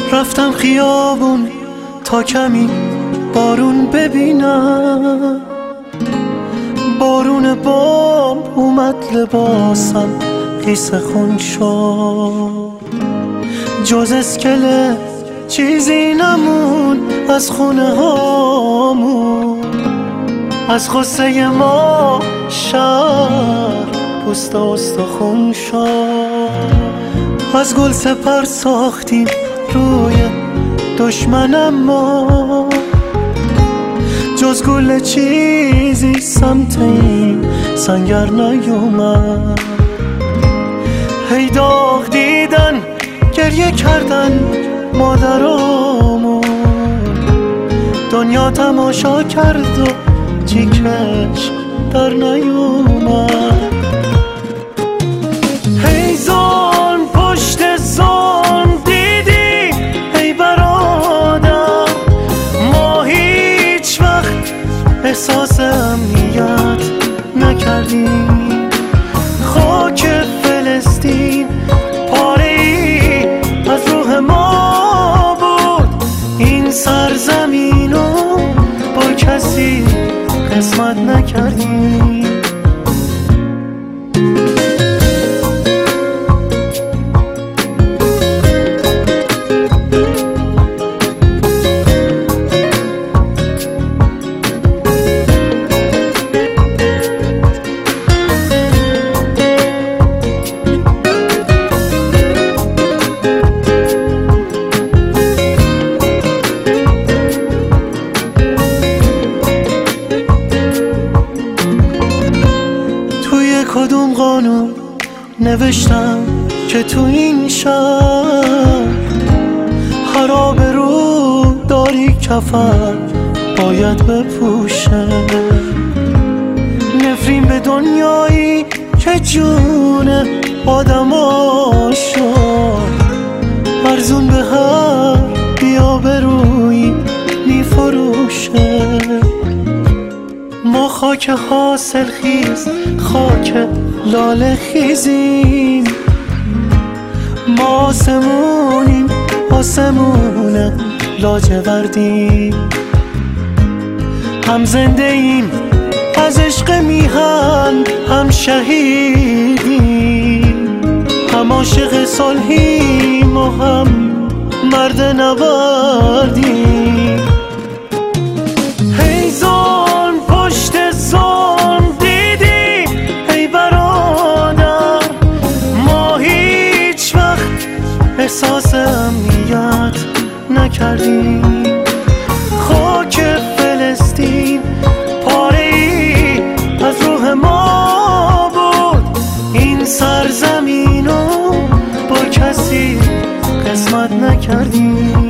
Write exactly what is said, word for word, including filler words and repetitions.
رفتم خیابون تا کمی بارون ببینم. بارون بام اومد لباسم خیس خون شد، جز اسکله چیزی نمون از خونه هامون. از غصه ما شهر پوست و استخون شد. از گل سپر ساختیم روی دشمنم ما، جز گل چیزی سمت این سنگر نیومد. هی داغ دیدن گریه کردن مادرامون، دنیا تماشا کرد و چیکش در نیومد. هی ظلم پشت ظلم دیدی ای برادر، ما هیچ وقت احساس امنیت نکردیم. خاک فلسطین پاره ای از روح ما بود، این سرزمینو با کسی قسمت نکردیم. کدوم قانون نوشتم که تو این شهر هر آبرو داری کفن باید بپوشه؟ نفرین به دنیایی که جون آدما شد، ارزون به هر بی‌آبرویی میفروشه. ما خاک حاصل خیز، خاک لاله خیزیم. ما آسمونیم، آسمون لاجوردیم. هم زنده ایم از عشق میهن، هم شهیدیم. هم عاشق صلحیم و هم مرد نبردیم. هی ظلم پشت ظلم دیدی ای برادر، ما هیچ وقت احساس امنیت نکردیم. خاک فلسطین پاره ای از روح ما بود، این سرزمینو با کسی قسمت نکردیم.